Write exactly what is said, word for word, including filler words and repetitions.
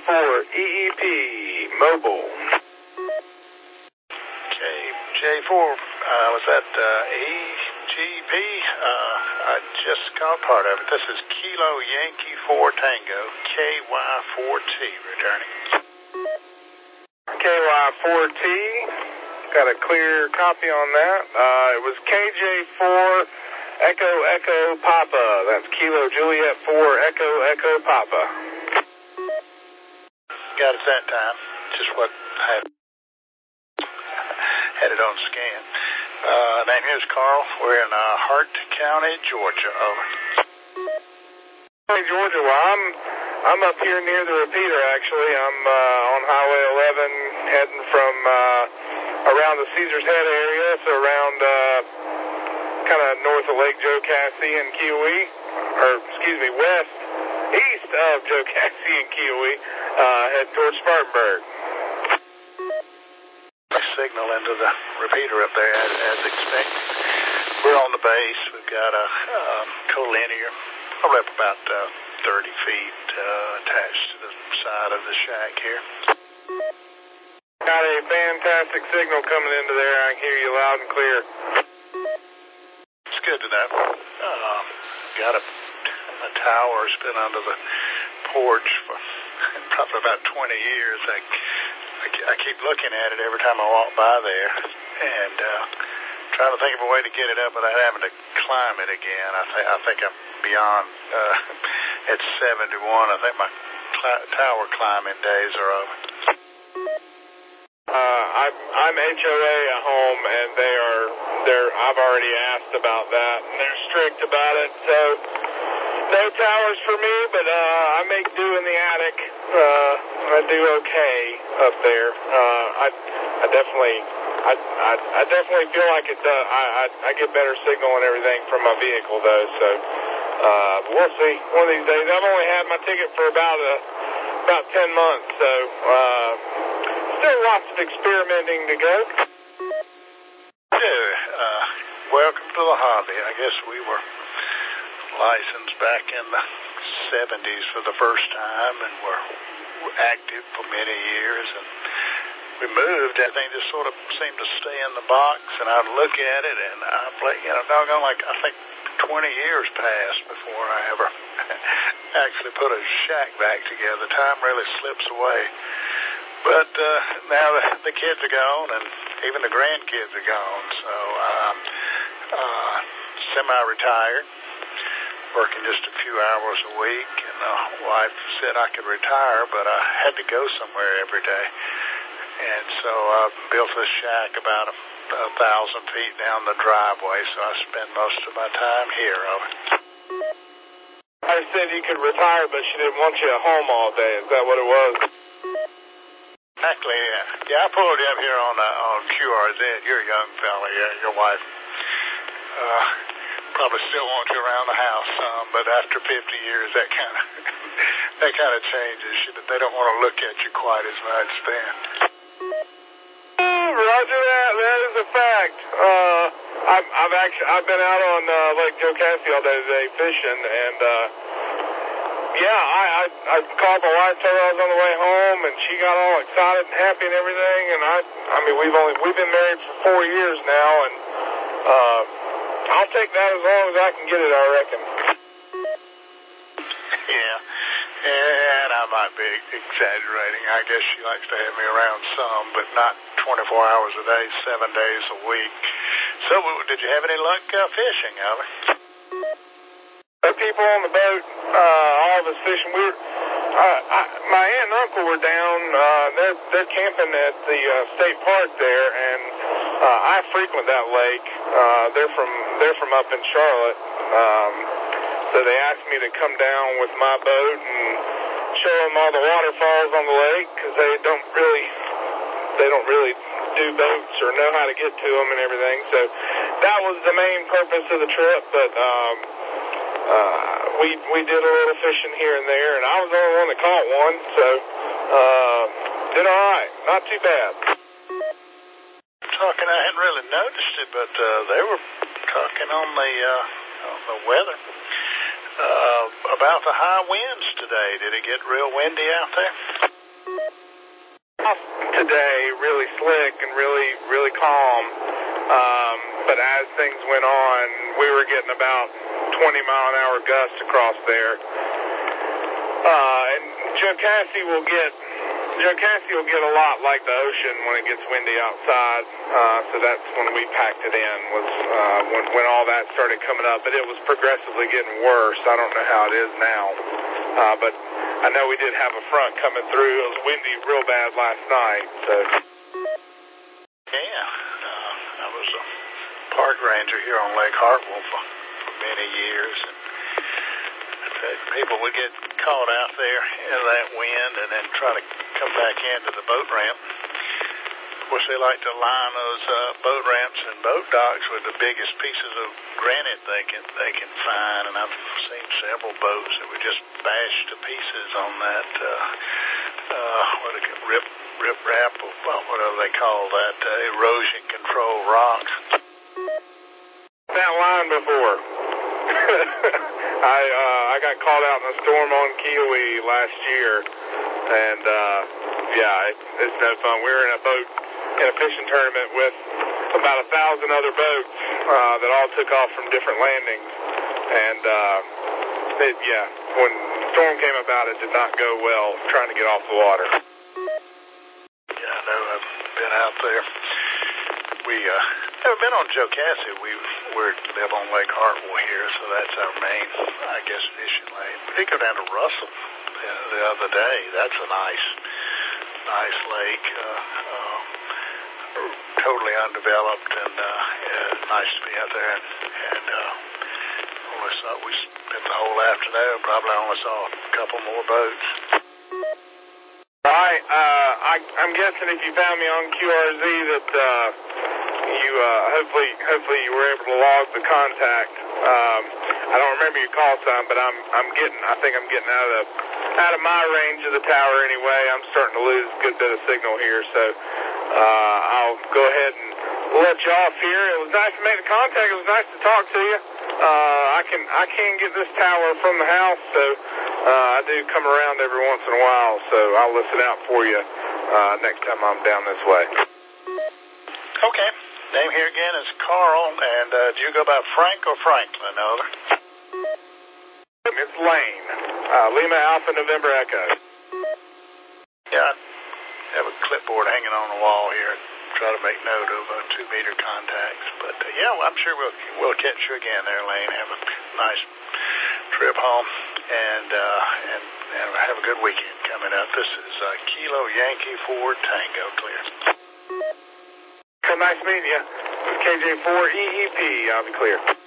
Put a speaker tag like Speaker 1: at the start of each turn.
Speaker 1: four E E P Mobile.
Speaker 2: K J four, uh, was that uh, E G P? Uh, I just caught part of it. This is Kilo Yankee four Tango, K Y four T returning.
Speaker 1: K Y four T, got a clear copy on that. Uh, it was K J four Echo Echo Papa. That's Kilo Juliet four Echo Echo Papa.
Speaker 2: Got it that time. Just what I had, had it on scan. Uh, name here is Carl. We're in uh, Hart County, Georgia. Over.
Speaker 1: Hey, Georgia. Well, I'm I'm up here near the repeater. Actually, I'm uh, on Highway eleven, heading from uh, around the Caesar's Head area, so around uh, kind of north of Lake Jocassee and Kiowee, or excuse me, west, east of Jocassee and Kiowee, uh, head towards Spartanburg.
Speaker 2: Signal into the repeater up there as, as expected. We're on the base. We've got a um, collinear, probably up about uh, thirty feet uh, attached to the side of the shack here.
Speaker 1: Got a fantastic signal coming into there. I can hear you loud and clear.
Speaker 2: It's good to know. Um, got a, a tower's been under the porch for probably about twenty years. I, I keep looking at it every time I walk by there, and uh, trying to think of a way to get it up without having to climb it again. I think I think I'm beyond. Uh, at seventy-one, I think my cl- tower climbing days are over.
Speaker 1: Uh, I'm I'm H O A at home, and they are they're. I've already asked about that, and they're strict about it. So no towers for me, but uh, I make do in the attic. Uh, I do okay up there. Uh, I I definitely I, I I definitely feel like it. Uh, I, I I get better signal and everything from my vehicle though. So uh, we'll see one of these days. I've only had my ticket for about a about ten months, so uh, still lots of experimenting to go.
Speaker 2: Yeah, uh, welcome to the hobby. I guess we were licensed back in the seventies for the first time, and were active for many years, and we moved. Everything just sort of seemed to stay in the box, and I'd look at it, and I'd play, you know, doggone, like I think twenty years passed before I ever actually put a shack back together. Time really slips away. But uh, now the, the kids are gone, and even the grandkids are gone, so I'm uh, semi-retired, working just a few hours a week, and the wife said I could retire, but I had to go somewhere every day. And so I built this shack about a, a thousand feet down the driveway, so I spend most of my time here.
Speaker 1: I said you could retire, but she didn't want you at home all day. Is that what it was?
Speaker 2: Exactly, yeah. Yeah, I pulled you up here on uh, on Q R Z. You're a young fella, yeah, your wife. Uh, probably still want you around the house some, but after fifty years, that kind of that kind of changes. They don't want to look at you quite as much then.
Speaker 1: Roger that. That is a fact. Uh, I've, I've actually I've been out on uh, Lake Jocassee all day today fishing, and uh, yeah, I, I I called my wife, told her I was on the way home, and she got all excited and happy and everything. And I I mean we've only we've been married for four years now, and uh, I'll take that as long as I can get it, I reckon.
Speaker 2: Yeah. And I might be exaggerating. I guess she likes to have me around some, but not twenty-four hours a day, seven days a week. So did you have any luck uh, fishing, Albert?
Speaker 1: The people on the boat, uh, all of us fishing, we were, uh, I, my aunt and uncle were down, uh, they're, they're camping at the uh, state park there, and uh, I frequent that lake. Uh, they're from, they're from up in Charlotte. Um, So they asked me to come down with my boat and show them all the waterfalls on the lake, because they don't really, they don't really do boats or know how to get to them and everything. So that was the main purpose of the trip. But um, uh, we we did a little fishing here and there, and I was the only one that caught one. So uh, did all right, not too bad.
Speaker 2: Talking, I hadn't really noticed it, but uh, they were talking on the uh, on the weather. Uh, about the high winds today. today? Did it get real windy out there?
Speaker 1: Today, really slick and really, really calm. Um, but as things went on, we were getting about twenty mile an hour gusts across there. Uh, and Jocassee will get, Jocassee will get a lot like the ocean when it gets windy outside. Uh, so that's when we packed it in, was, uh, when, when all that started coming up. But it was progressively getting worse. I don't know how it is now. Uh, but I know we did have a front coming through. It was windy real bad last night, so.
Speaker 2: Yeah, uh, I was a park ranger here on Lake Hartwell for, for many years, and people would get caught out there in that wind and then try to come back into the boat ramp. Of course, they like to line those uh, boat ramps and boat docks with the biggest pieces of granite they can they can find, and I've seen several boats that were just bashed to pieces on that uh, uh, what do they rip rip wrap or whatever they call that uh, erosion control rocks.
Speaker 1: That line before. I uh, I got called out in a storm on Kiowee last year, and uh, yeah, it, it's no fun. We were in a boat in a fishing tournament with about a thousand other boats uh, that all took off from different landings, and uh, it, yeah, when the storm came about, it did not go well trying to get off the water.
Speaker 2: Yeah, I know. I've been out there. We uh, never been on Jocassee. We we live on Lake Hartwell here, so that's our main, I guess, fishing lane. We did go down to Russell uh, the other day. That's a nice, nice lake. Uh, uh, totally undeveloped, and uh, yeah, nice to be out there. And, and uh, only saw, we spent the whole afternoon. Probably only saw a couple more boats.
Speaker 1: All right. Uh, I, I'm guessing if you found me on Q R Z that uh, you uh, hopefully hopefully you were able to log the contact. Um, I don't remember your call sign, but I'm I'm getting I think I'm getting out of out of my range of the tower anyway. I'm starting to lose a good bit of signal here, so uh, I'll go ahead and let you off here. It was nice to make the contact. It was nice to talk to you. Uh, I can I can get this tower from the house, so uh, I do come around every once in a while. So I'll listen out for you uh, next time I'm down this way.
Speaker 2: Okay. Name here again is Carl, and uh, do you go by Frank or Franklin, Elder?
Speaker 1: It's Lane. Uh, Lima Alpha November Echo.
Speaker 2: Yeah, I have a clipboard hanging on the wall here. Try to make note of uh, two meter contacts. But uh, yeah, well, I'm sure we'll we'll catch you again there, Lane. Have a nice trip home, and uh, and, and have a good weekend coming up. This is uh, Kilo Yankee four Tango clear.
Speaker 1: So nice meeting you. K J four E E P. I'll be clear.